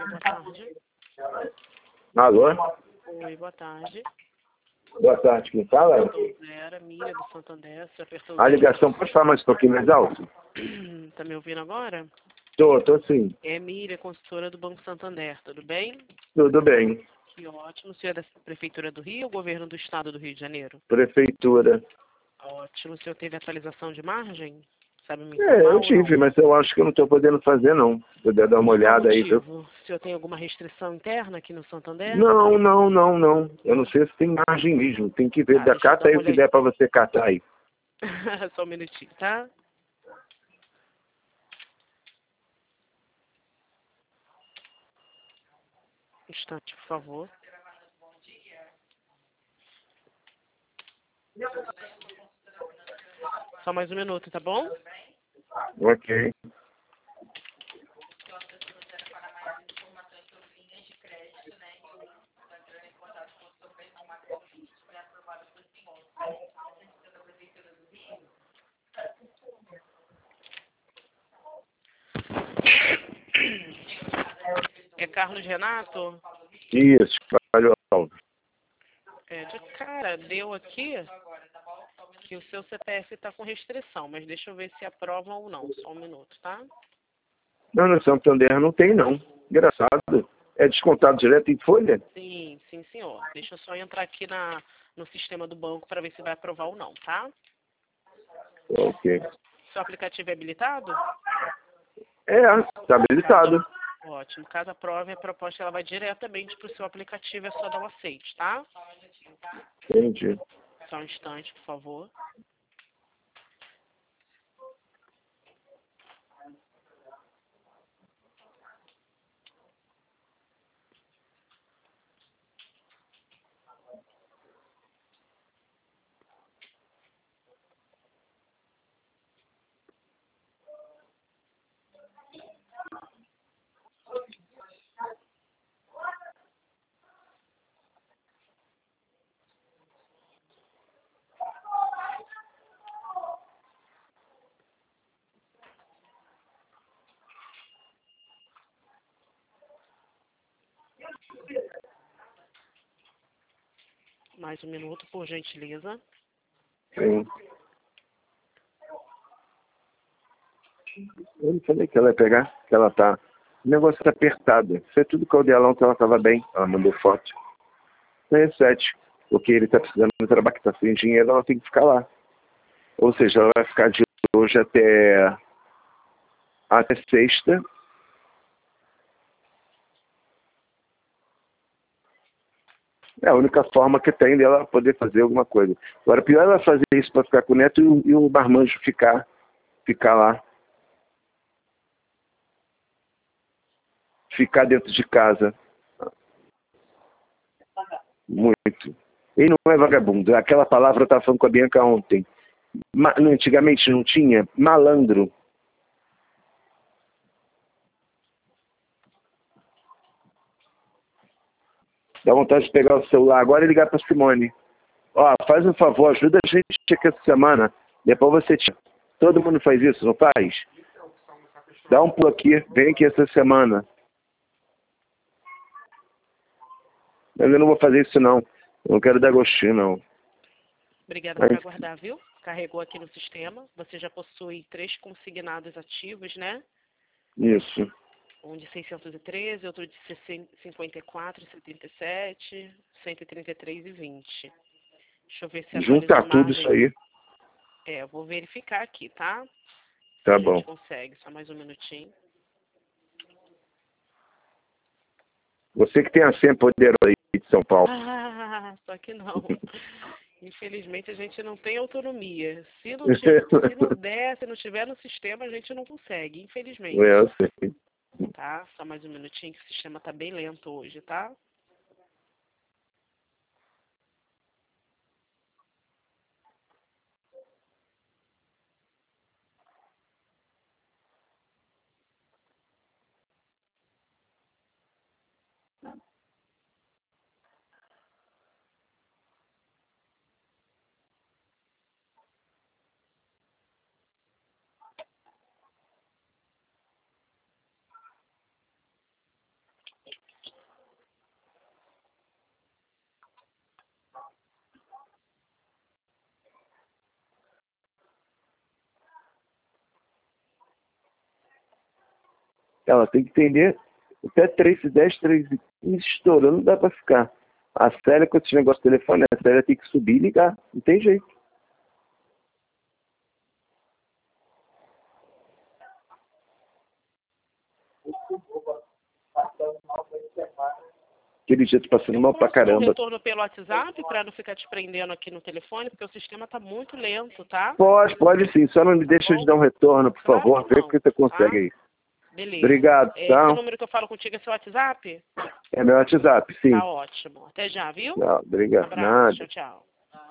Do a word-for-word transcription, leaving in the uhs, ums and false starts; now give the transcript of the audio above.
boa tarde. Alô? Oi, boa tarde. Boa tarde, quem fala? Era Miriam do Santander, você apertou A zero. ligação, pode falar mais um pouquinho mais alto? Tá me ouvindo agora? Tô, tô sim. É Miriam, consultora do Banco Santander, tudo bem? Tudo bem. Que ótimo. Você é da Prefeitura do Rio ou Governo do Estado do Rio de Janeiro? Prefeitura. Ótimo. O senhor teve atualização de margem? Sabe me É, informar eu ou tive, não? mas eu acho que eu não tô podendo fazer, não. Se puder dar uma Por qual olhada aí, viu? motivo? O senhor tem alguma restrição interna aqui no Santander? Não, não, não, não. Eu não sei se tem margem mesmo. Tem que ver. Tá, Da deixa eu cata dar aí uma o que olhadinha. der pra você catar aí. Só um minutinho, tá? Um instante, por favor. Só mais um minuto, tá bom? Ok. É Carlos Renato? Isso, valeu. É, de cara, deu aqui que o seu C P F está com restrição, mas deixa eu ver se aprovam ou não. Só um minuto, tá? Não, no Santander não tem, não. Engraçado. É descontado direto em folha? Sim, sim, senhor. Deixa eu só entrar aqui na, no sistema do banco para ver se vai aprovar ou não, tá? Ok. Seu aplicativo é habilitado? É, tá habilitado. Ótimo. Caso aprove, a proposta ela vai diretamente para o seu aplicativo, é só dar o aceite, tá? Entendi. Só um instante, por favor. Mais um minuto, por gentileza. Sim. Eu não falei que ela ia pegar, que ela tá. O negócio tá apertado. Isso é tudo caldelão que ela tava bem. Ela mandou foto. Não é sete. Porque ele tá precisando do trabalho, que tá sem dinheiro, ela tem que ficar lá. Ou seja, ela vai ficar de hoje até, até sexta. É a única forma que tem dela poder fazer alguma coisa. Agora, pior é ela fazer isso para ficar com o neto e o, e o marmanjo ficar, ficar lá. Ficar dentro de casa. Muito. Ele não é vagabundo. Aquela palavra eu estava falando com a Bianca ontem. Ma, antigamente não tinha? Malandro. Dá vontade de pegar o celular agora e ligar para Simone. Ó, faz um favor, ajuda a gente aqui essa semana. Depois você tira. Todo mundo faz isso, não faz? Dá um pulo aqui, vem aqui essa semana. Mas eu não vou fazer isso não. Eu não quero dar gostinho, não. Obrigada por Mas, aguardar, viu? Carregou aqui no sistema. Você já possui três consignados ativos, né? isso. Um de seiscentos e treze, outro de cinquenta e quatro, setenta e sete, cento e trinta e três e vinte. Deixa eu ver se atualizou a Juntar tudo isso margem. aí. É, eu vou verificar aqui, tá? Se Tá a gente bom. consegue. Só mais um minutinho. Você que tem a senha poderosa aí de São Paulo. Ah, só que não. Infelizmente a gente não tem autonomia. Se não, tiver, se não der, se não tiver no sistema, a gente não consegue, infelizmente. É, eu sei. Tá? Só mais um minutinho que o sistema tá bem lento hoje, tá? Ela tem que entender até três e dez, três e quinze estourando, dá pra ficar. A Célia, com esse negócio de telefone, a Célia tem que subir e ligar. Não tem jeito. Aquele dia tô passando mal pra Posso dar um caramba. retorno pelo WhatsApp para não ficar te prendendo aqui no telefone, porque o sistema tá muito lento, tá? Pode, pode sim. Só não me deixa de dar um retorno, por Claro favor. que Vê não, o que você consegue tá? aí. Beleza. Obrigado, É, tá? esse número que eu falo contigo é seu WhatsApp? É meu WhatsApp, sim. Tá ótimo. Até já, viu? Não, obrigado. Abraço. Nada. Tchau, tchau.